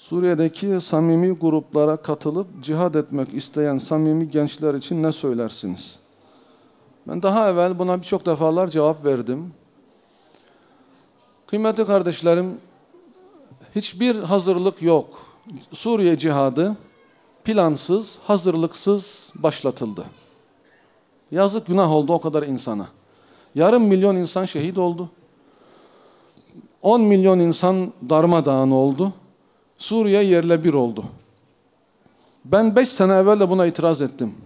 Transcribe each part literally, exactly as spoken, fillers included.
Suriye'deki samimi gruplara katılıp cihad etmek isteyen samimi gençler için ne söylersiniz? Ben daha evvel buna birçok defalar cevap verdim. Kıymetli kardeşlerim, hiçbir hazırlık yok. Suriye cihadı plansız, hazırlıksız başlatıldı. Yazık, günah oldu o kadar insana. Yarım milyon insan şehit oldu. on milyon insan darmadağın oldu. Suriye yerle bir oldu. Ben beş sene evvel de buna itiraz ettim.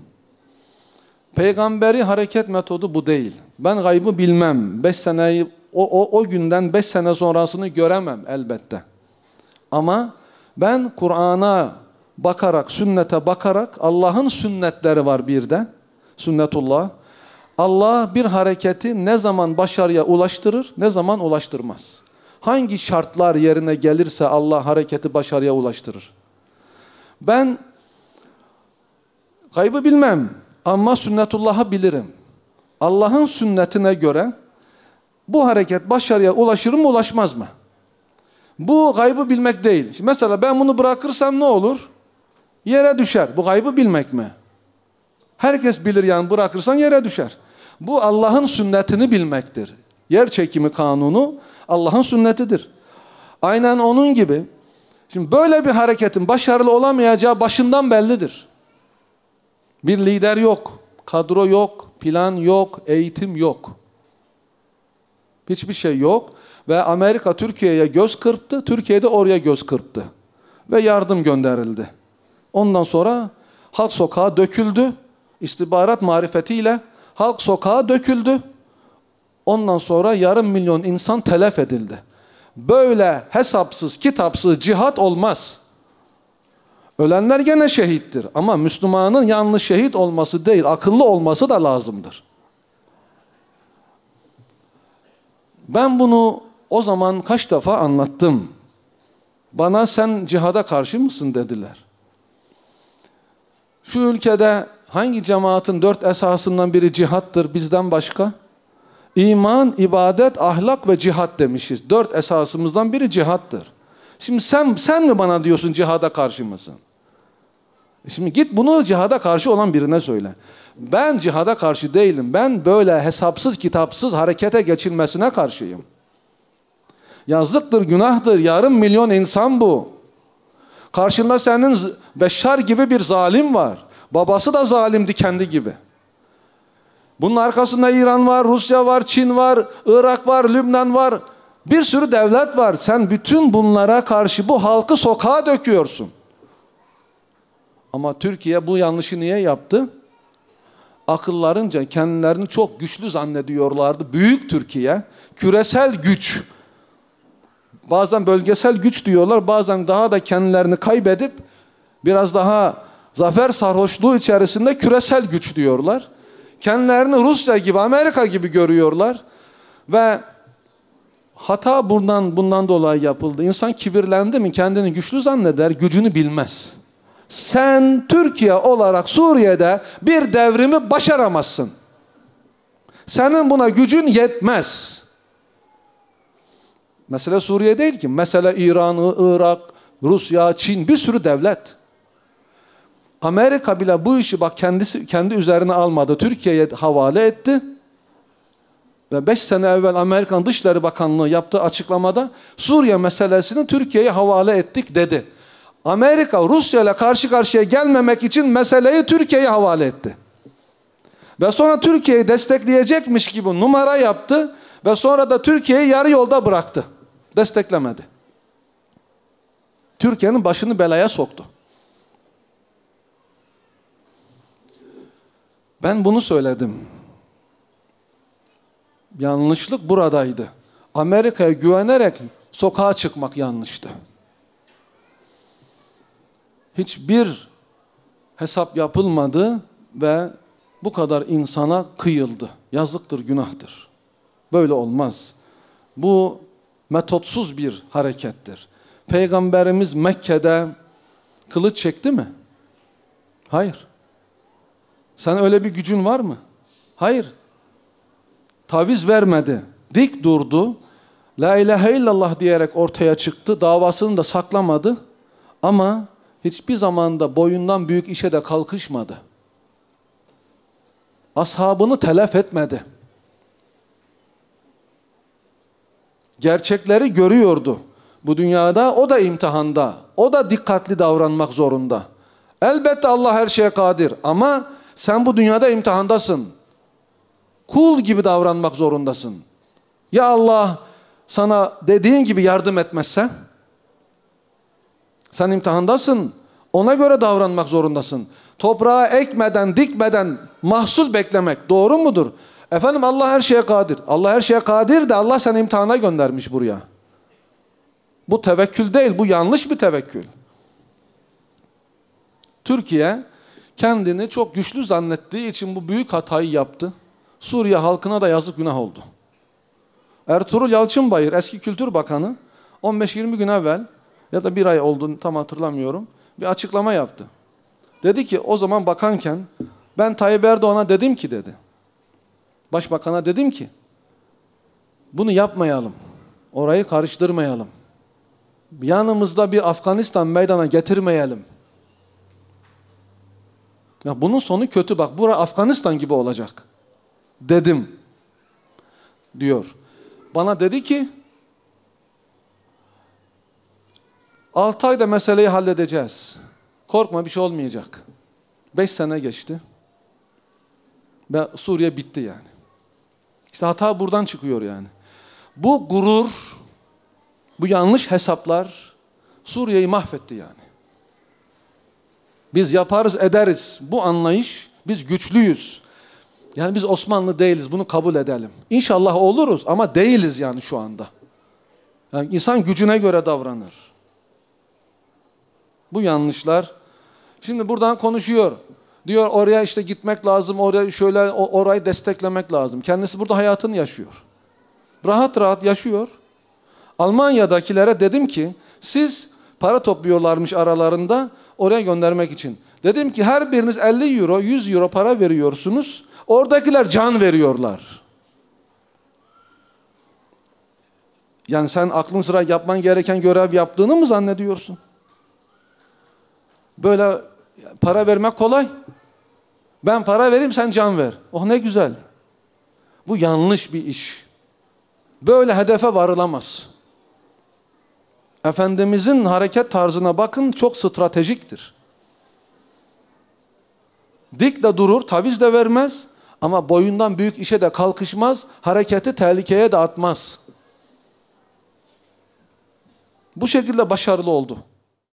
Peygamberi hareket metodu bu değil. Ben gaybı bilmem. Beş seneyi, o, o, o günden beş sene sonrasını göremem elbette. Ama ben Kur'an'a bakarak, sünnete bakarak, Allah'ın sünnetleri var bir de. Sünnetullah. Allah bir hareketi ne zaman başarıya ulaştırır, ne zaman ulaştırmaz. Hangi şartlar yerine gelirse Allah hareketi başarıya ulaştırır. Ben gaybı bilmem ama sünnetullah'ı bilirim. Allah'ın sünnetine göre bu hareket başarıya ulaşır mı, ulaşmaz mı? Bu gaybı bilmek değil. Şimdi mesela ben bunu bırakırsam ne olur? Yere düşer. Bu gaybı bilmek mi? Herkes bilir yani, bırakırsan yere düşer. Bu Allah'ın sünnetini bilmektir. Yer çekimi kanunu Allah'ın sünnetidir. Aynen onun gibi. Şimdi böyle bir hareketin başarılı olamayacağı başından bellidir. Bir lider yok, kadro yok, plan yok, eğitim yok. Hiçbir şey yok. Ve Amerika Türkiye'ye göz kırptı, Türkiye de oraya göz kırptı. Ve yardım gönderildi. Ondan sonra halk sokağa döküldü. İstihbarat marifetiyle halk sokağa döküldü. Ondan sonra yarım milyon insan telef edildi. Böyle hesapsız, kitapsız cihat olmaz. Ölenler gene şehittir. Ama Müslümanın yalnız şehit olması değil, akıllı olması da lazımdır. Ben bunu o zaman kaç defa anlattım. Bana sen cihada karşı mısın dediler. Şu ülkede hangi cemaatin dört esasından biri cihattır bizden başka? İman, ibadet, ahlak ve cihat demişiz. Dört esasımızdan biri cihattır. Şimdi sen sen mi bana diyorsun cihada karşı mısın? Şimdi git bunu cihada karşı olan birine söyle. Ben cihada karşı değilim. Ben böyle hesapsız kitapsız harekete geçilmesine karşıyım. Yazıktır, günahtır. Yarım milyon insan bu. Karşında senin Beşşar gibi bir zalim var. Babası da zalimdi kendi gibi. Bunun arkasında İran var, Rusya var, Çin var, Irak var, Lübnan var. Bir sürü devlet var. Sen bütün bunlara karşı bu halkı sokağa döküyorsun. Ama Türkiye bu yanlışı niye yaptı? Akıllarınca kendilerini çok güçlü zannediyorlardı. Büyük Türkiye, küresel güç. Bazen bölgesel güç diyorlar, bazen daha da kendilerini kaybedip biraz daha zafer sarhoşluğu içerisinde küresel güç diyorlar. Kendilerini Rusya gibi, Amerika gibi görüyorlar ve hata bundan, bundan dolayı yapıldı. İnsan kibirlendi mi kendini güçlü zanneder, gücünü bilmez. Sen Türkiye olarak Suriye'de bir devrimi başaramazsın. Senin buna gücün yetmez. Mesele Suriye değil ki. Mesele İran, Irak, Rusya, Çin, bir sürü devlet. Amerika bile bu işi bak kendisi kendi üzerine almadı. Türkiye'ye havale etti. Ve beş sene evvel Amerikan Dışişleri Bakanlığı yaptığı açıklamada Suriye meselesini Türkiye'ye havale ettik dedi. Amerika Rusya ile karşı karşıya gelmemek için meseleyi Türkiye'ye havale etti. Ve sonra Türkiye'yi destekleyecekmiş gibi numara yaptı ve sonra da Türkiye'yi yarı yolda bıraktı. Desteklemedi. Türkiye'nin başını belaya soktu. Ben bunu söyledim. Yanlışlık buradaydı. Amerika'ya güvenerek sokağa çıkmak yanlıştı. Hiçbir hesap yapılmadı ve bu kadar insana kıyıldı. Yazıktır, günahtır. Böyle olmaz. Bu metotsuz bir harekettir. Peygamberimiz Mekke'de kılıç çekti mi? Hayır. Sen öyle bir gücün var mı? Hayır. Taviz vermedi. Dik durdu. La ilahe illallah diyerek ortaya çıktı. Davasını da saklamadı. Ama hiçbir zamanda boyundan büyük işe de kalkışmadı. Ashabını telef etmedi. Gerçekleri görüyordu. Bu dünyada o da imtihanda. O da dikkatli davranmak zorunda. Elbette Allah her şeye kadir ama sen bu dünyada imtihandasın. Kul gibi davranmak zorundasın. Ya Allah sana dediğin gibi yardım etmezse? Sen imtihandasın. Ona göre davranmak zorundasın. Toprağa ekmeden, dikmeden mahsul beklemek doğru mudur? Efendim Allah her şeye kadir. Allah her şeye kadir de Allah seni imtihana göndermiş buraya. Bu tevekkül değil, bu yanlış bir tevekkül. Türkiye kendini çok güçlü zannettiği için bu büyük hatayı yaptı. Suriye halkına da yazık günah oldu. Ertuğrul Yalçınbayır, eski Kültür Bakanı, on beş yirmi gün evvel ya da bir ay olduğunu tam hatırlamıyorum, bir açıklama yaptı. Dedi ki o zaman bakanken ben Tayyip Erdoğan'a dedim ki dedi. Başbakan'a dedim ki bunu yapmayalım. Orayı karıştırmayalım. Yanımızda bir Afganistan meydana getirmeyelim. Ya bunun sonu kötü bak. Bura Afganistan gibi olacak. Dedim. Diyor. Bana dedi ki altı ayda meseleyi halledeceğiz. Korkma bir şey olmayacak. beş sene geçti. Ve Suriye bitti yani. İşte hata buradan çıkıyor yani. Bu gurur, bu yanlış hesaplar Suriye'yi mahvetti yani. Biz yaparız ederiz. Bu anlayış, biz güçlüyüz. Yani biz Osmanlı değiliz, bunu kabul edelim. İnşallah oluruz ama değiliz yani şu anda. Yani insan gücüne göre davranır. Bu yanlışlar. Şimdi buradan konuşuyor. Diyor oraya işte gitmek lazım, oraya şöyle orayı desteklemek lazım. Kendisi burada hayatını yaşıyor. Rahat rahat yaşıyor. Almanya'dakilere dedim ki siz para topluyorlarmış aralarında oraya göndermek için. Dedim ki her biriniz elli euro, yüz euro para veriyorsunuz. Oradakiler can veriyorlar. Yani sen aklın sıra yapman gereken görev yaptığını mı zannediyorsun? Böyle para vermek kolay. Ben para vereyim sen can ver. Oh ne güzel. Bu yanlış bir iş. Böyle hedefe varılamaz. Efendimizin hareket tarzına bakın çok stratejiktir. Dik de durur, taviz de vermez ama boyundan büyük işe de kalkışmaz, hareketi tehlikeye de atmaz. Bu şekilde başarılı oldu.